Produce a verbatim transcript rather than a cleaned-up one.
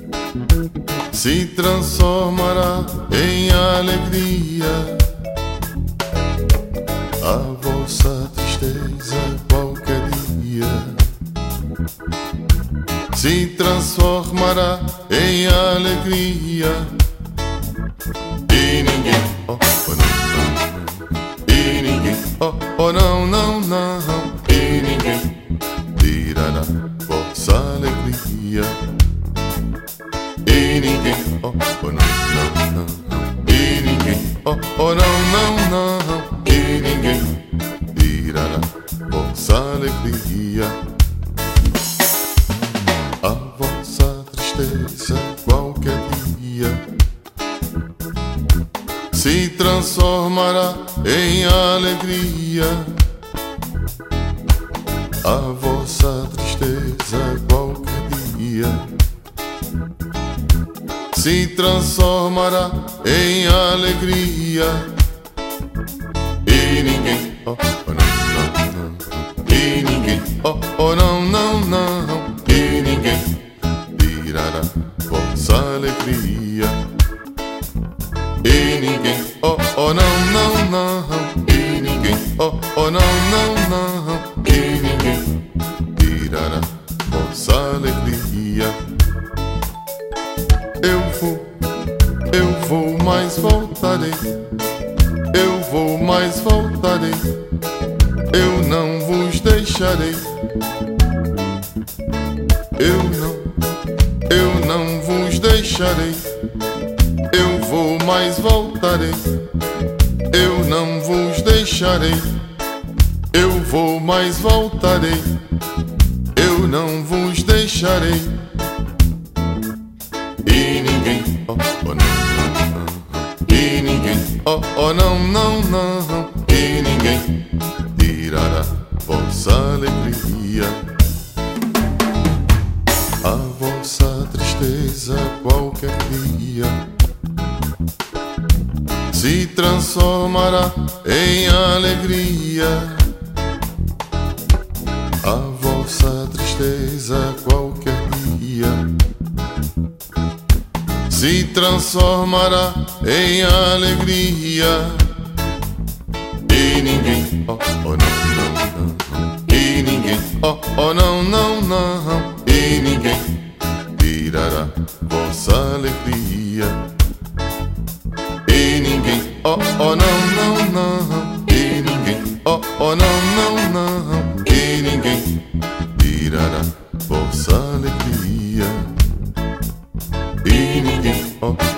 se transformará em alegria. A vossa tristeza qualquer dia se transformará em alegria. E ninguém, oh, oh não, não, e ninguém, oh, oh não, não, não, e ninguém tirará vossa alegria. E ninguém, oh, oh não, não, não, não, e ninguém, oh, oh não, não, não, e ninguém tirará vossa alegria. A vossa tristeza qualquer dia se transformará em alegria. A vossa tristeza qualquer dia se transformará em alegria. E ninguém, oh, oh não, não, não, e ninguém, oh, oh não, não, não, e ninguém tirará vossa alegria. E ninguém, oh, oh não, não, não, e ninguém, oh, oh não, não, não, e ninguém tirará vossa alegria. Eu vou, eu vou, mas voltarei. Eu vou, mas voltarei. Eu não vos deixarei. Eu não, eu não vos deixarei. Eu vou, mas voltarei. Eu não vos deixarei. Eu vou, mas voltarei. Eu não vos deixarei. E ninguém, oh, oh não, não, não, e ninguém, oh, oh não, não, não, e ninguém tirará vossa alegria. A vossa tristeza qualquer dia se transformará em alegria. A vossa tristeza qualquer dia se transformará em alegria. E ninguém, oh, oh não, não, não, e ninguém, oh, oh não, não, não, e ninguém tirará vossa alegria. E ninguém, oh, oh não, não, não, e ninguém, oh, oh não, não, não, e ninguém tirará vossa alegria. E ninguém, oh,